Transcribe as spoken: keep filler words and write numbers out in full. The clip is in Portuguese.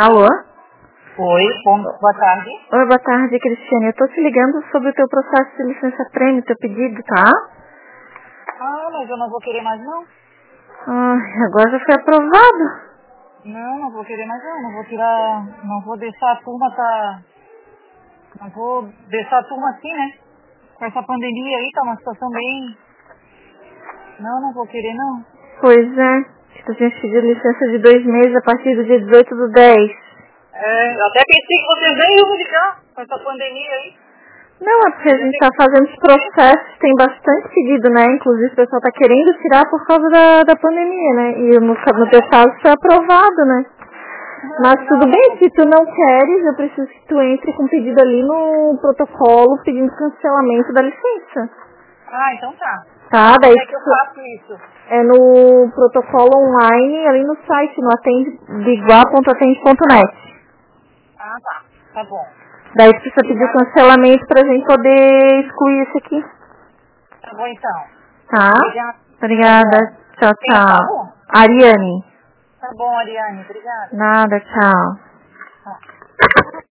Alô? Oi, bom, boa tarde. Oi, boa tarde, Cristiane. Eu tô te ligando sobre o teu processo de licença prêmio, teu pedido, tá? Ah, mas eu não vou querer mais não. Ai, agora já foi aprovado. Não, não vou querer mais não. Não vou tirar, não vou deixar a turma tá... Não vou deixar a turma assim, né? Com essa pandemia aí, tá uma situação bem... Não, não vou querer não. Pois é. Tu tinha pedido licença de dois meses a partir do dia dezoito do dez. É, eu até pensei que vocês nem iam me ligar com essa pandemia aí. Não, é porque a gente tá fazendo os processos, tem bastante pedido, né? Inclusive o pessoal tá querendo tirar por causa da, da pandemia, né? E no, no teu caso foi aprovado, né? Mas tudo bem, se tu não queres, eu preciso que tu entre com pedido ali no protocolo pedindo cancelamento da licença. Ah, então tá. Tá, daí Como é que eu faço isso? é no protocolo online, ali no site, no atende biguá ponto atende ponto net. Ah, tá. Tá bom. Daí tu precisa pedir o cancelamento pra gente poder excluir isso aqui. Tá bom então. Tá? Obrigada. Obrigada. Tchau, Quem tchau. falou? Ariane. Tá bom, Ariane. Obrigada. Nada, tchau. Tá.